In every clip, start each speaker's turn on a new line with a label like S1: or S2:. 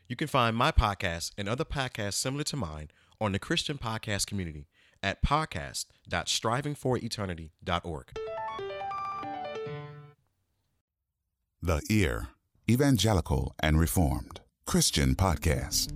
S1: You can find my podcast and other podcasts similar to mine on the Christian podcast community at podcast.strivingforeternity.org.
S2: The Ear, Evangelical and Reformed Christian Podcast.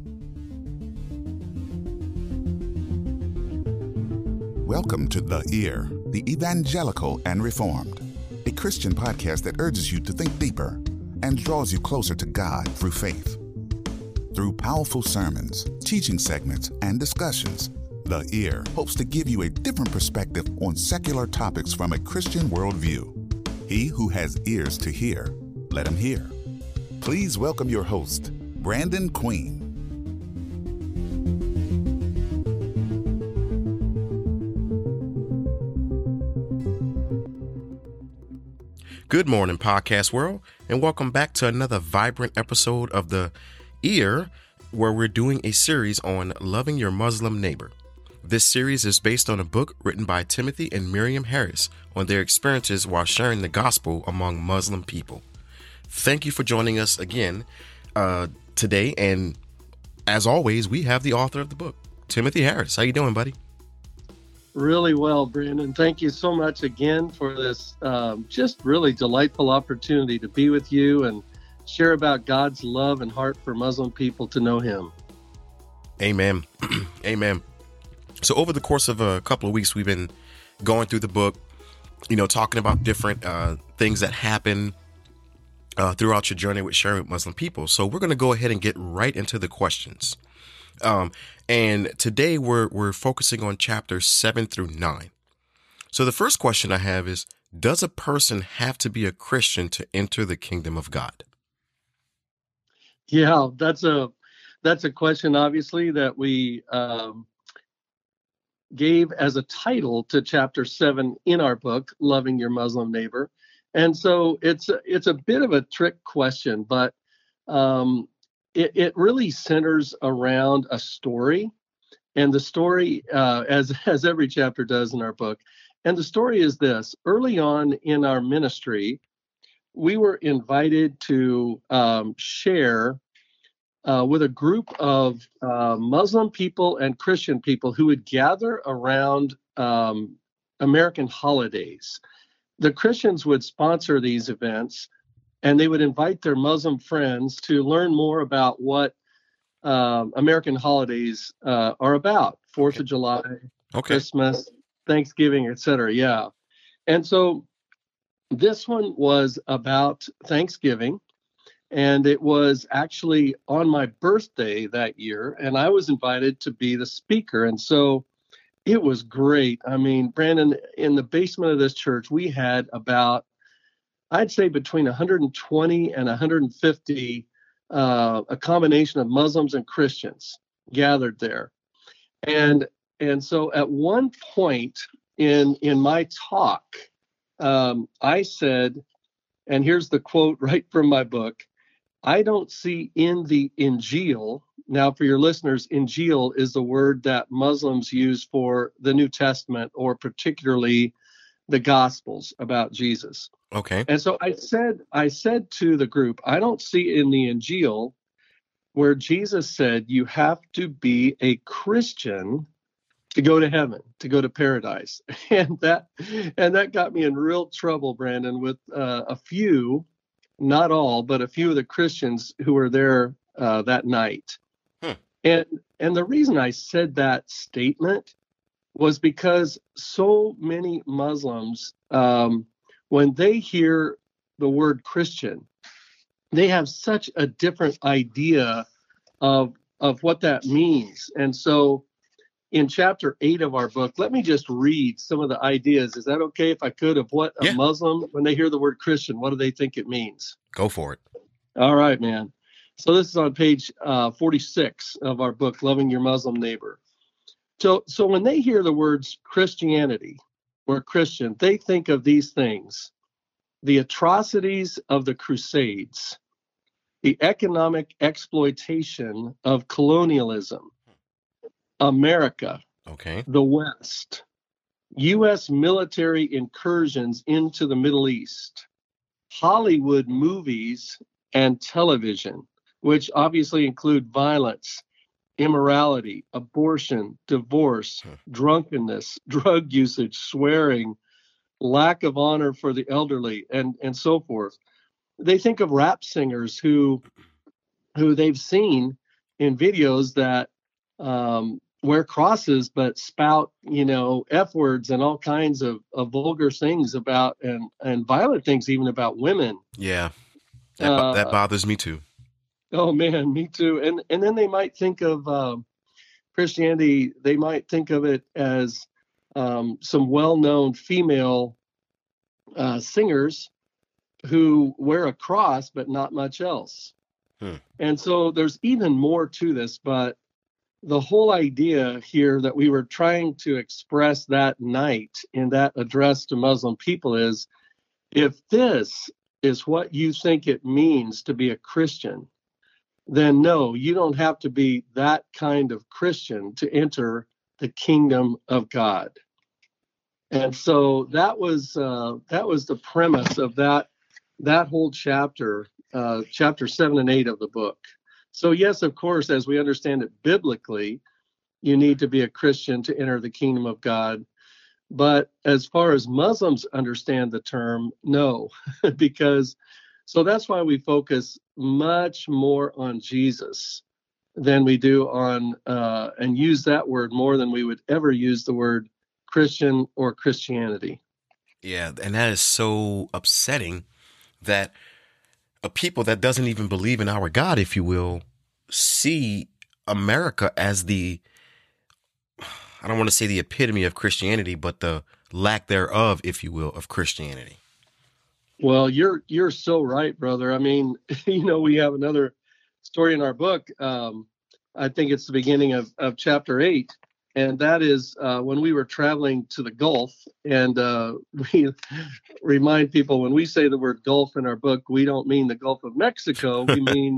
S2: Welcome to The Ear, the Evangelical and Reformed, a Christian podcast that urges you to think deeper and draws you closer to God through faith. Through powerful sermons, teaching segments, and discussions, The Ear hopes to give you a different perspective on secular topics from a Christian worldview. He who has ears to hear, let him hear. Please welcome your host, Brandon Queen.
S1: Good morning, podcast world, and welcome back to another vibrant episode of The Ear, where we're doing a series on loving your Muslim neighbor. This series is based on a book written by Timothy and Miriam Harris on their experiences while sharing the gospel among Muslim people. Thank you for joining us again today, and as always, we have the author of the book, Timothy Harris. How you doing, buddy?
S3: Really well, Brandon. Thank you so much again for this just really delightful opportunity to be with you and share about God's love and heart for Muslim people to know Him.
S1: Amen. Amen. So over the course of a couple of weeks, we've been going through the book, talking about different things that happen throughout your journey with sharing with Muslim people. So we're going to go ahead and get right into the questions. And today we're focusing on chapters 7 through 9. So the first question I have is, does a person have to be a Christian to enter the kingdom of God?
S3: Yeah, that's a question, obviously, that we gave as a title to chapter 7 in our book, Loving Your Muslim Neighbor. And so it's a bit of a trick question, but it really centers around a story, and the story, as every chapter does in our book. And the story is this: early on in our ministry, we were invited to share with a group of Muslim people and Christian people who would gather around American holidays. The Christians would sponsor these events, and they would invite their Muslim friends to learn more about what American holidays are about. 4th of July, Christmas, Thanksgiving, etc. Yeah. And so this one was about Thanksgiving, and it was actually on my birthday that year, and I was invited to be the speaker. And so it was great. I mean, Brandon, in the basement of this church, we had about, I'd say, between 120 and 150, a combination of Muslims and Christians gathered there. And so at one point in my talk, I said, and here's the quote right from my book, "I don't see in the Injil." Now, for your listeners, Injil is the word that Muslims use for the New Testament, or particularly the Gospels about Jesus.
S1: Okay.
S3: And so I said to the group, I don't see in the Injil where Jesus said you have to be a Christian to go to heaven, to go to paradise. And that got me in real trouble, Brandon, with a few, not all, but a few of the Christians who were there that night. And the reason I said that statement was because so many Muslims, when they hear the word Christian, they have such a different idea of what that means. And so in chapter 8 of our book, let me just read some of the ideas. Is that okay if I could, of what a Muslim, when they hear the word Christian, what do they think it means?
S1: Go for it.
S3: All right, man. So this is on page 46 of our book, Loving Your Muslim Neighbor. So when they hear the words Christianity or Christian, they think of these things: the atrocities of the Crusades, the economic exploitation of colonialism, America, the West, U.S. military incursions into the Middle East, Hollywood movies and television, which obviously include violence, immorality, abortion, divorce, drunkenness, drug usage, swearing, lack of honor for the elderly, and so forth. They think of rap singers who they've seen in videos that wear crosses but spout, F words and all kinds of vulgar things about and violent things even about women.
S1: Yeah, that bothers me too.
S3: Oh man, me too. And then they might think of Christianity. They might think of it as some well-known female singers who wear a cross but not much else. And so there's even more to this, but the whole idea here that we were trying to express that night in that address to Muslim people is, if this is what you think it means to be a Christian, then no, you don't have to be that kind of Christian to enter the kingdom of God. And so that was the premise of that whole chapter, chapter 7 and 8 of the book. So yes, of course, as we understand it biblically, you need to be a Christian to enter the kingdom of God. But as far as Muslims understand the term, no, because so that's why we focus much more on Jesus than we do on and use that word more than we would ever use the word Christian or Christianity.
S1: Yeah, and that is so upsetting that a people that doesn't even believe in our God, if you will, see America as I don't want to say the epitome of Christianity, but the lack thereof, if you will, of Christianity.
S3: Well, you're so right, brother. I mean, we have another story in our book. I think it's the beginning of chapter 8. And that is when we were traveling to the Gulf. And we remind people, when we say the word Gulf in our book, we don't mean the Gulf of Mexico. We mean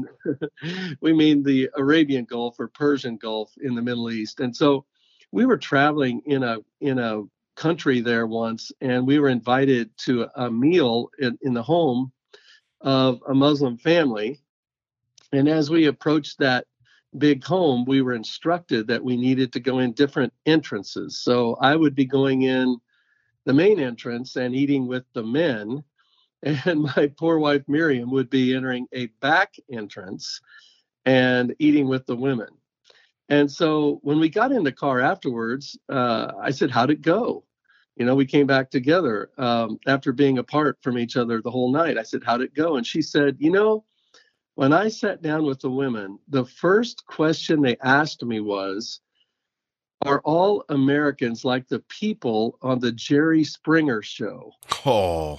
S3: the Arabian Gulf or Persian Gulf in the Middle East. And so we were traveling in a country there once, and we were invited to a meal in the home of a Muslim family. And as we approached that big home, we were instructed that we needed to go in different entrances. So I would be going in the main entrance and eating with the men, and my poor wife Miriam would be entering a back entrance and eating with the women. And so when we got in the car afterwards, I said, how'd it go? We came back together after being apart from each other the whole night. I said, how'd it go? And she said, when I sat down with the women, the first question they asked me was, are all Americans like the people on the Jerry Springer show?
S1: Oh.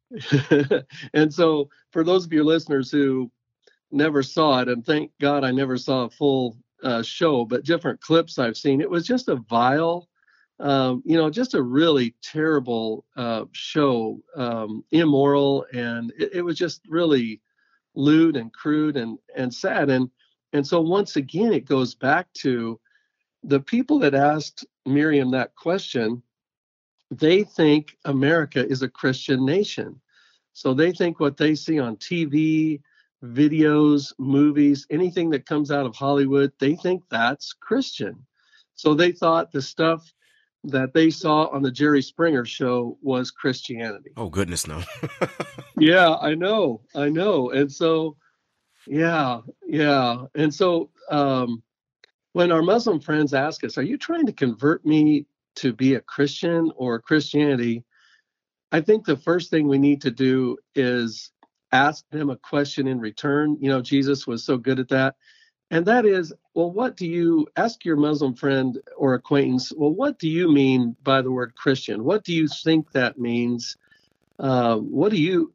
S3: And so for those of your listeners who never saw it, and thank God I never saw a full show, but different clips I've seen, it was just a vile, just a really terrible show, immoral, and it was just really lewd and crude and sad. And so once again, it goes back to the people that asked Miriam that question. They think America is a Christian nation. So they think what they see on TV, videos, movies, anything that comes out of Hollywood, they think that's Christian. So they thought the stuff that they saw on the Jerry Springer show was Christianity.
S1: Oh, goodness, no.
S3: Yeah, I know. And so, yeah. And so when our Muslim friends ask us, are you trying to convert me to be a Christian or Christianity? I think the first thing we need to do is ask them a question in return. Jesus was so good at that. And that is, well, what do you ask your Muslim friend or acquaintance? Well, what do you mean by the word Christian? What do you think that means? What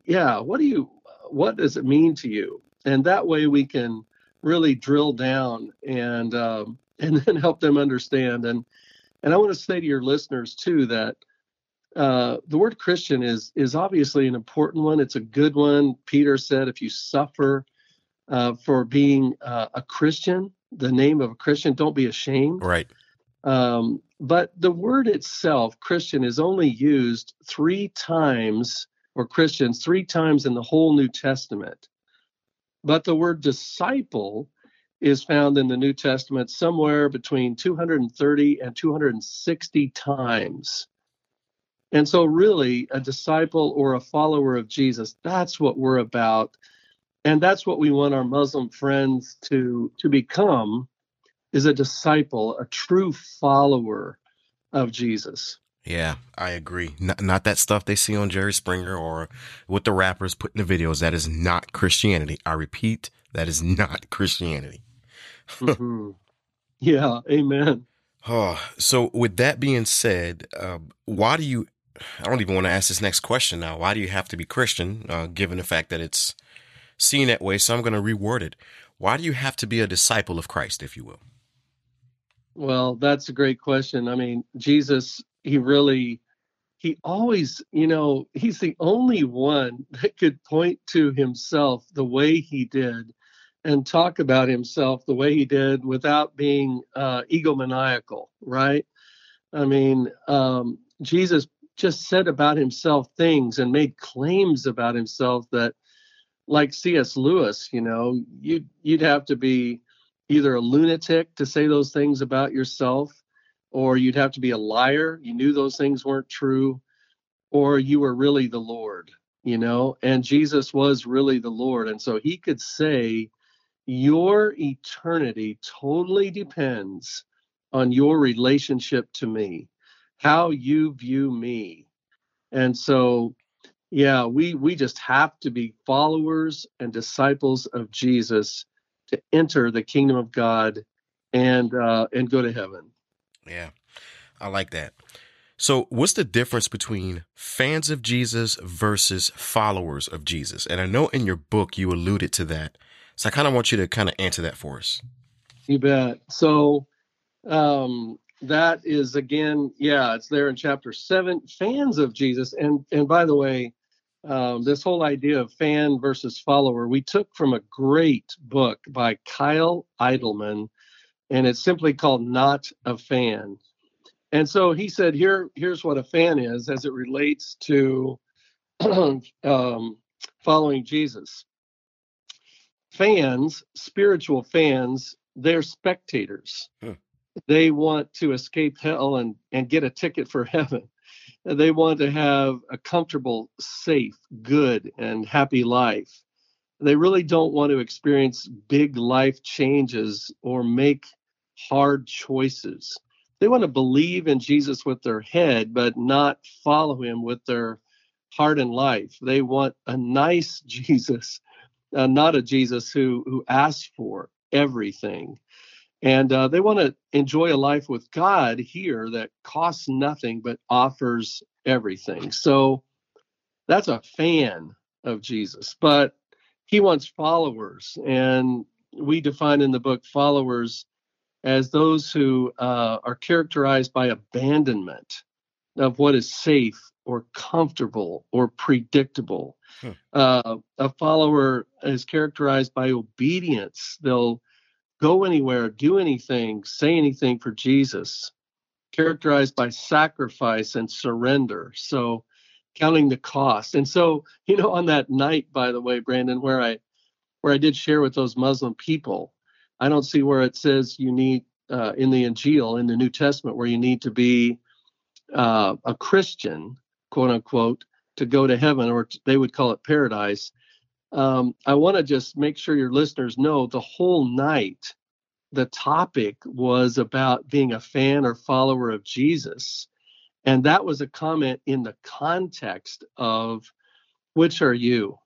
S3: does it mean to you? And that way we can really drill down and then help them understand. And I want to say to your listeners too that the word Christian is obviously an important one. It's a good one. Peter said, if you suffer for being a Christian, the name of a Christian, don't be ashamed.
S1: Right.
S3: But the word itself, Christian, is only used 3 times, or Christians 3 times in the whole New Testament. But the word disciple is found in the New Testament somewhere between 230 and 260 times. And so really a disciple or a follower of Jesus, that's what we're about. And that's what we want our Muslim friends to become, is a disciple, a true follower of Jesus.
S1: Yeah, I agree. Not that stuff they see on Jerry Springer or with the rappers putting the videos. That is not Christianity. I repeat, that is not Christianity.
S3: Mm-hmm. Yeah, amen.
S1: Oh, so with that being said, why do you, I don't even want to ask this next question now. Why do you have to be Christian, given the fact that it's seen that way? So I'm going to reword it. Why do you have to be a disciple of Christ, if you will?
S3: Well, that's a great question. I mean, Jesus, he always, he's the only one that could point to himself the way he did and talk about himself the way he did without being egomaniacal, right? I mean, Jesus just said about himself things and made claims about himself that, like C.S. Lewis, you'd have to be either a lunatic to say those things about yourself, or you'd have to be a liar. You knew those things weren't true, or you were really the Lord, and Jesus was really the Lord. And so he could say, your eternity totally depends on your relationship to me, how you view me. And so, yeah, we just have to be followers and disciples of Jesus to enter the kingdom of God and go to heaven.
S1: Yeah, I like that. So what's the difference between fans of Jesus versus followers of Jesus? And I know in your book you alluded to that. So I kind of want you to kind of answer that for us.
S3: You bet. So that is, again, it's there in chapter 7, fans of Jesus. And by the way, this whole idea of fan versus follower, we took from a great book by Kyle Idleman, and it's simply called Not a Fan. And so he said, here's what a fan is as it relates to following Jesus. Fans, spiritual fans, they're spectators. They want to escape hell and get a ticket for heaven. They want to have a comfortable, safe, good, and happy life. They really don't want to experience big life changes or make hard choices. They want to believe in Jesus with their head, but not follow him with their heart and life. They want a nice Jesus, not a Jesus who asks for everything. And they want to enjoy a life with God here that costs nothing but offers everything. So that's a fan of Jesus, but he wants followers. And we define in the book followers as those who are characterized by abandonment of what is safe or comfortable or predictable. A follower is characterized by obedience. They'll go anywhere, do anything, say anything for Jesus, characterized by sacrifice and surrender. So counting the cost. And so, on that night, by the way, Brandon, where I did share with those Muslim people, I don't see where it says you need in the Injil, in the New Testament, where you need to be a Christian, quote unquote, to go to heaven, or they would call it paradise. I want to just make sure your listeners know the whole night, the topic was about being a fan or follower of Jesus. And that was a comment in the context of, which are you?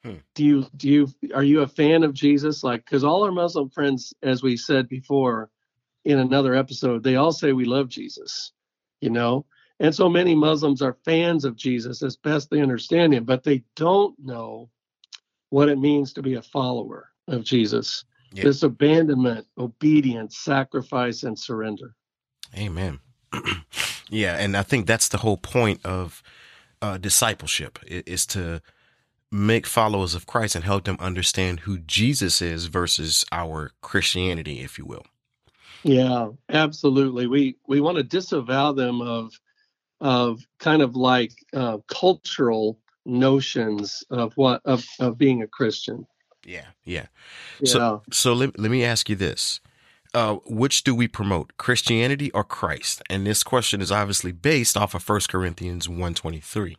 S3: Are you a fan of Jesus? Like, because all our Muslim friends, as we said before in another episode, they all say we love Jesus, And so many Muslims are fans of Jesus as best they understand him, but they don't know what it means to be a follower of Jesus. Yeah. This abandonment, obedience, sacrifice, and surrender.
S1: Amen. Yeah, and I think that's the whole point of discipleship, is to make followers of Christ and help them understand who Jesus is versus our Christianity, if you will.
S3: Yeah, absolutely. We want to disavow them of kind of like cultural notions of being a Christian.
S1: Yeah. Yeah. So,
S3: Yeah.
S1: let me ask you this. Which do we promote, Christianity or Christ? And this question is obviously based off of 1 Corinthians 1:23.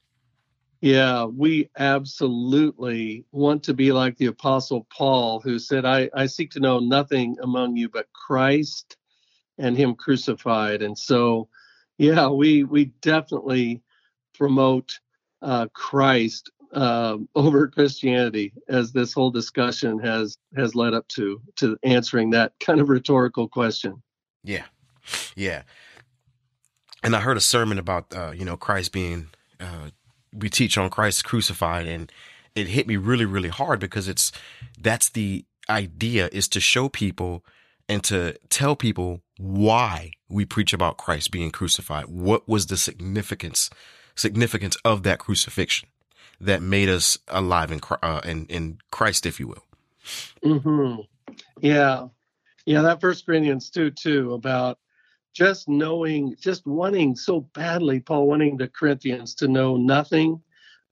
S3: Yeah, we absolutely want to be like the Apostle Paul, who said, I seek to know nothing among you but Christ and Him crucified. And so, yeah, we definitely promote Christ over Christianity, as this whole discussion has led up to answering that kind of rhetorical question.
S1: Yeah. Yeah. And I heard a sermon about, Christ being, we teach on Christ crucified, and it hit me really, really hard because that's the idea, is to show people and to tell people why we preach about Christ being crucified. What was the significance of that crucifixion that made us alive in Christ, if you will.
S3: Mm-hmm. Yeah. Yeah, that First Corinthians 2 too, about just knowing, just wanting so badly, Paul wanting the Corinthians to know nothing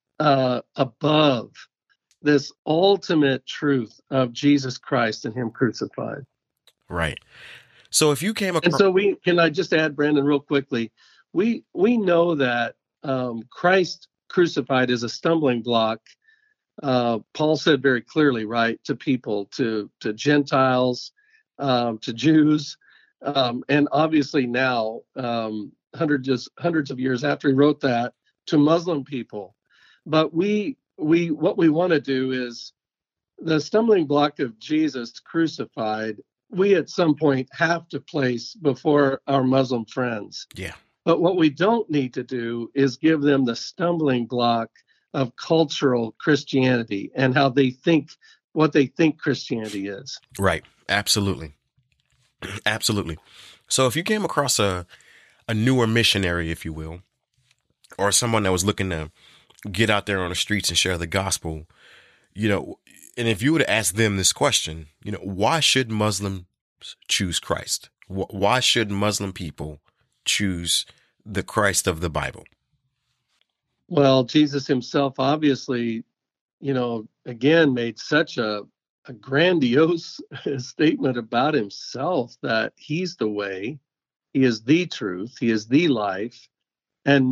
S3: above this ultimate truth of Jesus Christ and Him crucified.
S1: Right. So if you came
S3: And
S1: across,
S3: so can I just add, Brandon, real quickly? We know that Christ crucified is a stumbling block. Paul said very clearly, right, to people, to Gentiles, to Jews, and obviously now, hundreds of years after he wrote that, to Muslim people. But what we want to do is the stumbling block of Jesus crucified. We at some point have to place before our Muslim friends.
S1: yeah,
S3: But what we don't need to do is give them the stumbling block of cultural Christianity and how they think, what they think Christianity is.
S1: right. Absolutely. Absolutely. So if you came across a newer missionary, if you will, or someone that was looking to get out there on the streets and share the gospel, and if you were to ask them this question, why should Muslims choose Christ? Why should Muslim people choose the Christ of the Bible?
S3: Well, Jesus himself obviously, again, made such a grandiose statement about himself that he's the way, he is the truth, he is the life, and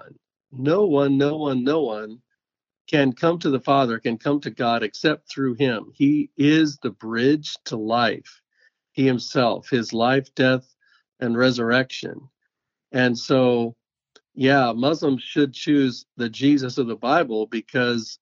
S3: no one can come to the Father, can come to God except through him. He is the bridge to life. He himself, his life, death, and resurrection. And so, yeah, Muslims should choose the Jesus of the Bible because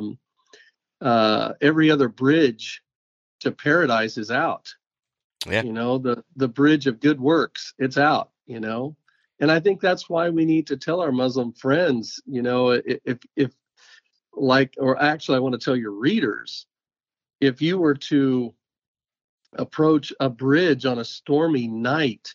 S3: every other bridge to paradise is out.
S1: Yeah.
S3: The bridge of good works, it's out. And I think that's why we need to tell our Muslim friends, if like, or actually, I want to tell your readers, if you were to approach a bridge on a stormy night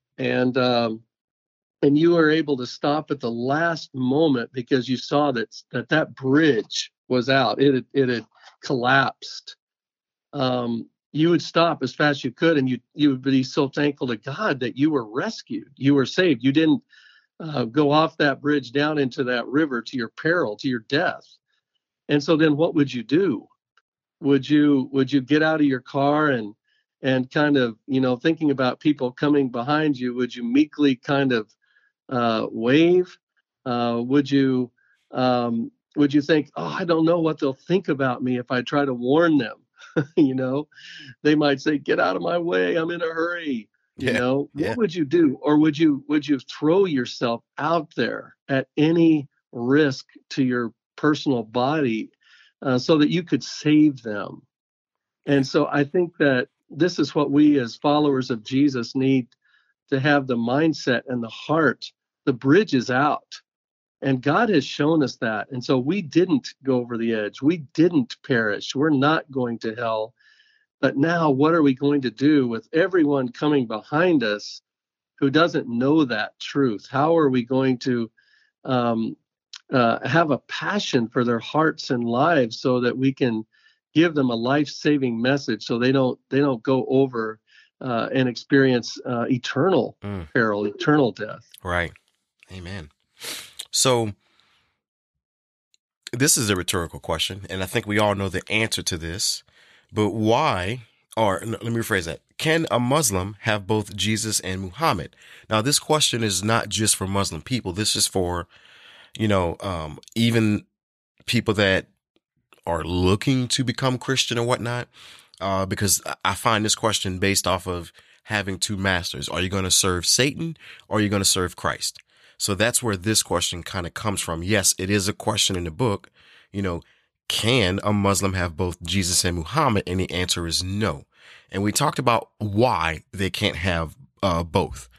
S3: and you were able to stop at the last moment because you saw that bridge was out, it had collapsed, you would stop as fast as you could, and you would be so thankful to God that you were rescued, you were saved, you didn't go off that bridge down into that river to your peril, to your death. And so then what would you do? Would you get out of your car and kind of, thinking about people coming behind you, would you meekly kind of wave? Would you think, oh, I don't know what they'll think about me if I try to warn them? They might say, get out of my way, I'm in a hurry.
S1: Yeah.
S3: What would you do? Or would you throw yourself out there at any risk to your personal body so that you could save them? And so I think that this is what we as followers of Jesus need to have, the mindset and the heart. The bridge is out. And God has shown us that. And so we didn't go over the edge. We didn't perish. We're not going to hell. But now what are we going to do with everyone coming behind us who doesn't know that truth? How are we going to have a passion for their hearts and lives so that we can give them a life-saving message so they don't go over and experience eternal peril, eternal death?
S1: Right. Amen. So This is a rhetorical question, and I think we all know the answer to this. But why, or let me rephrase that, can a Muslim have both Jesus and Muhammad? Now, this question is not just for Muslim people. This is for, even people that are looking to become Christian or whatnot, because I find this question based off of having two masters. Are you going to serve Satan or are you going to serve Christ? So that's where this question kind of comes from. Yes, it is a question in the book. Can a Muslim have both Jesus and Muhammad? And the answer is no. And we talked about why they can't have both.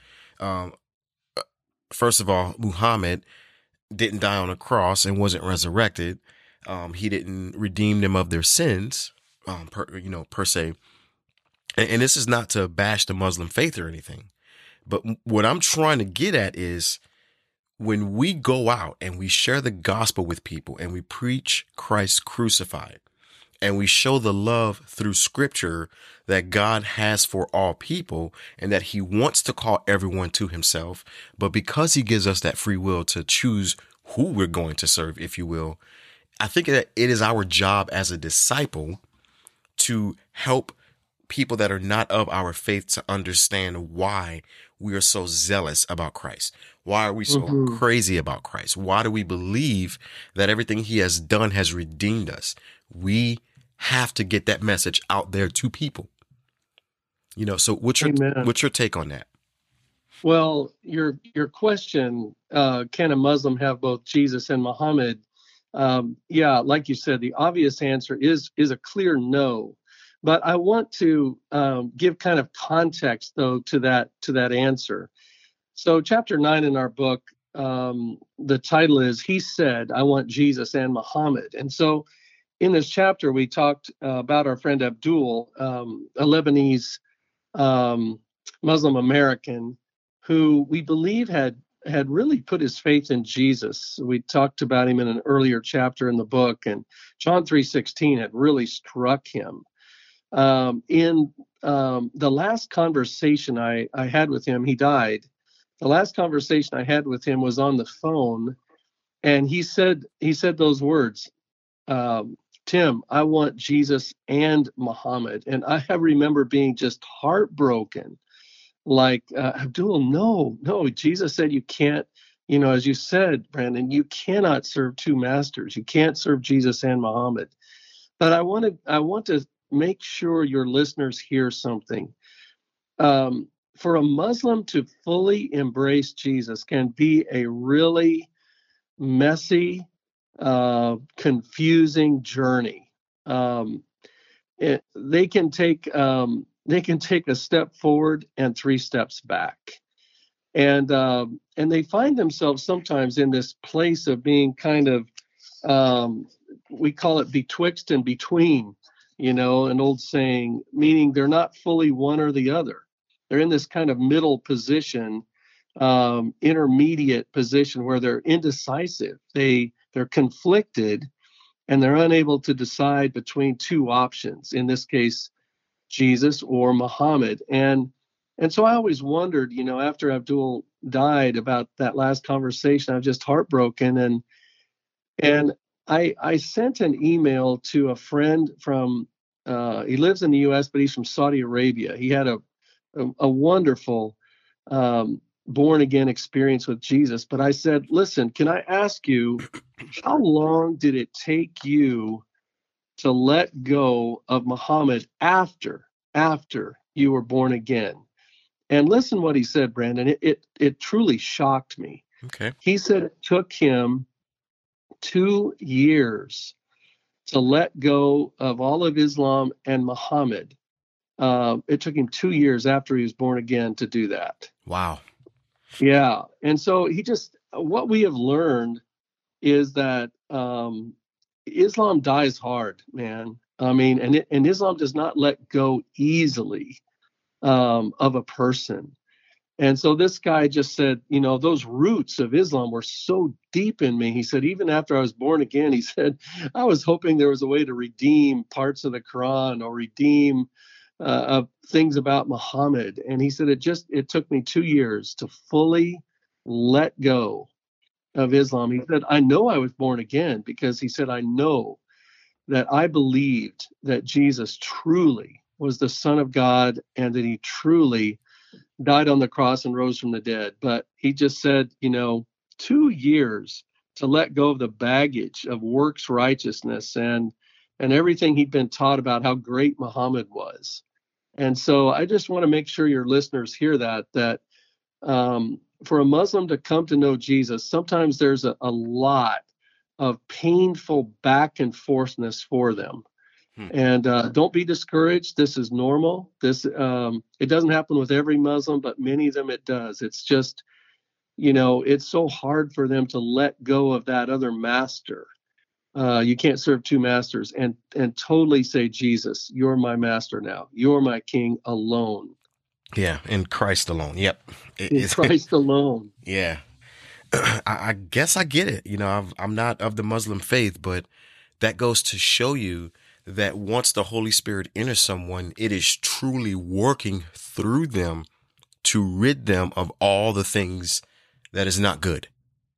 S1: First of all, Muhammad didn't die on a cross and wasn't resurrected. He didn't redeem them of their sins, per se. And this is not to bash the Muslim faith or anything. But what I'm trying to get at is when we go out and we share the gospel with people and we preach Christ crucified and we show the love through scripture that God has for all people and that he wants to call everyone to himself. But because he gives us that free will to choose who we're going to serve, if you will, I think that it is our job as a disciple to help people that are not of our faith to understand why we are so zealous about Christ. Why are we so crazy about Christ? Why do we believe that everything he has done has redeemed us? We have to get that message out there to people. So what's your take on that?
S3: Well, your question, can a Muslim have both Jesus and Muhammad? Yeah, like you said, the obvious answer is a clear no. But I want to give kind of context, though, to that answer. So chapter 9 in our book, the title is, He Said, I Want Jesus and Muhammad. And so in this chapter, we talked about our friend Abdul, a Lebanese Muslim American, who we believe had really put his faith in Jesus. We talked about him in an earlier chapter in the book, and John 3:16 had really struck him. In the last conversation I had with him, he died. The last conversation I had with him was on the phone, and he said those words, Tim, I want Jesus and Muhammad. And I remember being just heartbroken. Like, Abdul, no, Jesus said you can't, as you said, Brandon, you cannot serve two masters. You can't serve Jesus and Muhammad. But I want to make sure your listeners hear something. For a Muslim to fully embrace Jesus can be a really messy, confusing journey. They can take a step forward and three steps back, and they find themselves sometimes in this place of being kind of, we call it betwixt and between. An old saying, meaning they're not fully one or the other. They're in this kind of middle position, intermediate position where they're indecisive. They're conflicted, and they're unable to decide between two options. In this case, Jesus or Muhammad. And so I always wondered, after Abdul died, about that last conversation. I was just heartbroken, and I sent an email to a friend from, he lives in the U.S., but he's from Saudi Arabia. He had a wonderful born again experience with Jesus. But I said, listen, can I ask you, how long did it take you to let go of Muhammad after you were born again? And listen what he said, Brandon. It truly shocked me.
S1: Okay.
S3: He said it took him 2 years to let go of all of Islam and Muhammad. It took him 2 years after he was born again to do that.
S1: Wow.
S3: Yeah. And so what we have learned is that Islam dies hard, man. I mean, and Islam does not let go easily of a person. And so this guy just said, those roots of Islam were so deep in me. He said, even after I was born again, he said, I was hoping there was a way to redeem parts of the Quran or redeem things about Muhammad. And he said, it took me 2 years to fully let go of Islam. He said, I know I was born again because he said, I know that I believed that Jesus truly was the Son of God and that he truly died on the cross and rose from the dead. But he just said, 2 years to let go of the baggage of works righteousness and everything he'd been taught about how great Muhammad was. And so I just want to make sure your listeners hear that for a Muslim to come to know Jesus, sometimes there's a lot of painful back and forthness for them. And don't be discouraged. This is normal. It doesn't happen with every Muslim, but many of them it does. It's just, it's so hard for them to let go of that other master. You can't serve two masters and totally say, Jesus, you're my master now. You're my king alone.
S1: Yeah, in Christ alone. Yep.
S3: In Christ alone.
S1: Yeah. I guess I get it. I'm not of the Muslim faith, but that goes to show you that once the Holy Spirit enters someone, it is truly working through them to rid them of all the things that is not good.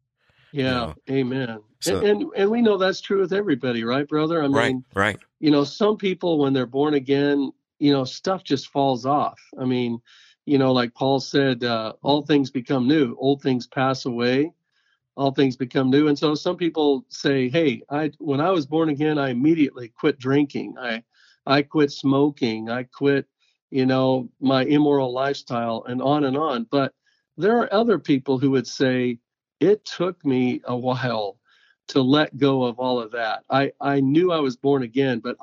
S3: Yeah, amen. So, and we know that's true with everybody, right, brother? I mean,
S1: right.
S3: Some people when they're born again, stuff just falls off. I mean, like Paul said, all things become new, old things pass away, all things become new. And so some people say, hey, when I was born again, I immediately quit drinking. I quit smoking. I quit, my immoral lifestyle and on and on. But there are other people who would say, it took me a while to let go of all of that. I knew I was born again, but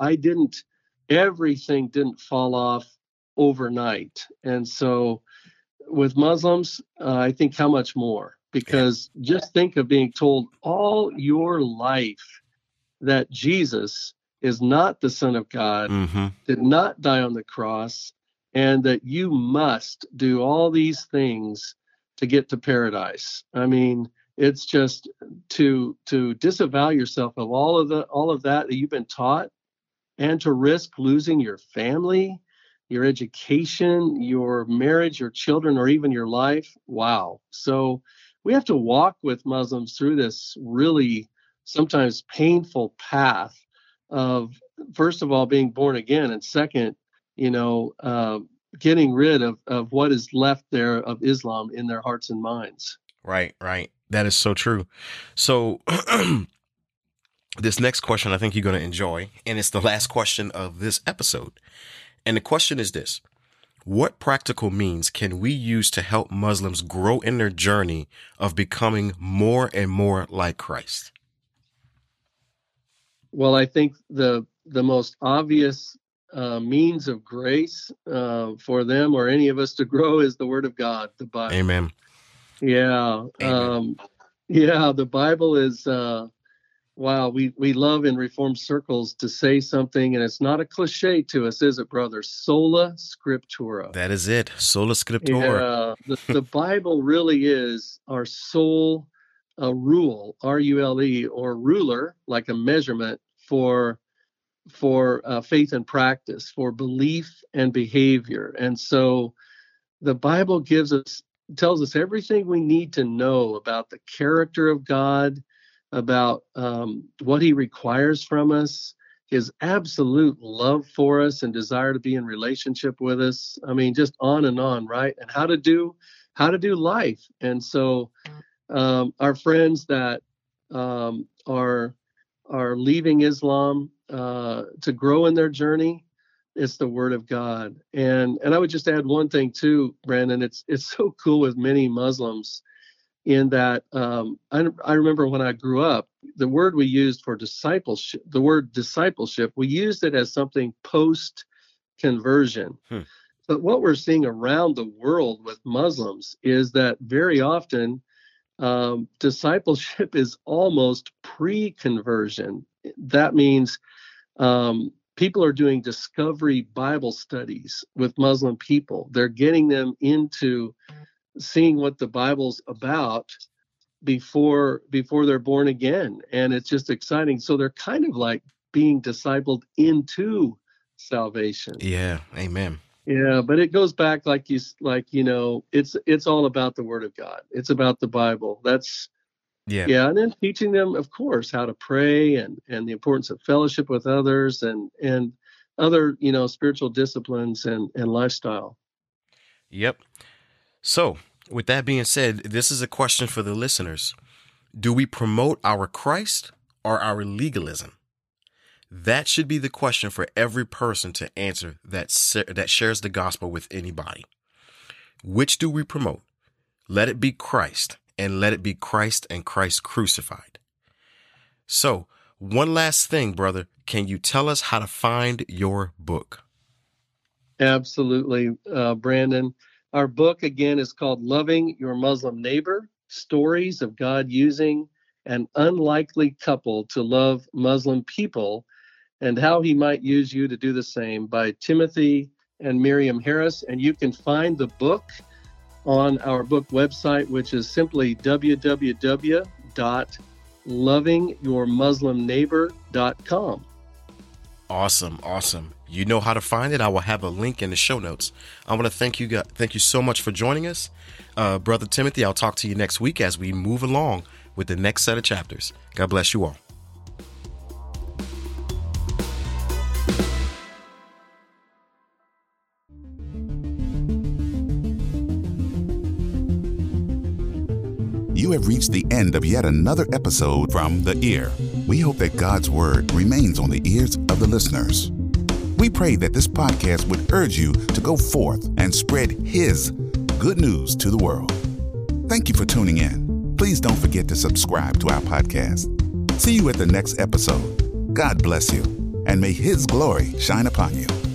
S3: everything didn't fall off overnight. And so with Muslims, I think how much more? Because just think of being told all your life that Jesus is not the Son of God, did not die on the cross, and that you must do all these things to get to paradise. I mean, it's just to disavow yourself of all of that you've been taught, and to risk losing your family, your education, your marriage, your children, or even your life. Wow. So we have to walk with Muslims through this really sometimes painful path of, first of all, being born again, and second, getting rid of what is left there of Islam in their hearts and minds.
S1: Right. That is so true. So this next question, I think you're going to enjoy, and it's the last question of this episode. And the question is this: what practical means can we use to help Muslims grow in their journey of becoming more and more like Christ?
S3: Well, I think the most obvious means of grace for them or any of us to grow is the Word of God, the Bible.
S1: Amen.
S3: Yeah.
S1: Amen.
S3: The Bible is, wow, we love in Reformed circles to say something, and it's not a cliche to us, is it, brother? Sola Scriptura.
S1: That is it. Sola Scriptura.
S3: Yeah, the Bible really is our sole rule, R-U-L-E, or ruler, like a measurement for faith and practice, for belief and behavior. And so the Bible tells us everything we need to know about the character of God, about what he requires from us, his absolute love for us and desire to be in relationship with us. I mean, just on and on, right? And how to do life. And so our friends that are leaving Islam to grow in their journey, it's the Word of God. And I would just add one thing too, Brandon. It's so cool with many Muslims in that I remember when I grew up, the word we used for discipleship, we used it as something post-conversion. But what we're seeing around the world with Muslims is that very often discipleship is almost pre-conversion. That means people are doing discovery Bible studies with Muslim people. They're getting them into seeing what the Bible's about before they're born again. And it's just exciting. So they're kind of like being discipled into salvation.
S1: Yeah. Amen.
S3: Yeah, but it goes back it's all about the Word of God. It's about the Bible. That's Yeah, and then teaching them, of course, how to pray and the importance of fellowship with others and other, spiritual disciplines and lifestyle.
S1: Yep. So, with that being said, this is a question for the listeners. Do we promote our Christ or our legalism? That should be the question for every person to answer that shares the gospel with anybody. Which do we promote? Let it be Christ, and let it be Christ and Christ crucified. So, one last thing, brother. Can you tell us how to find your book?
S3: Absolutely, Brandon. Our book, again, is called Loving Your Muslim Neighbor, Stories of God Using an Unlikely Couple to Love Muslim People and How He Might Use You to Do the Same, by Timothy and Miriam Harris. And you can find the book on our book website, which is simply www.lovingyourmuslimneighbor.com.
S1: Awesome. You know how to find it. I will have a link in the show notes. I want to thank you so much for joining us. Brother Timothy, I'll talk to you next week as we move along with the next set of chapters. God bless you all.
S2: You have reached the end of yet another episode from The Ear. We hope that God's Word remains on the ears of the listeners. We pray that this podcast would urge you to go forth and spread His good news to the world. Thank you for tuning in. Please don't forget to subscribe to our podcast. See you at the next episode. God bless you, and may His glory shine upon you.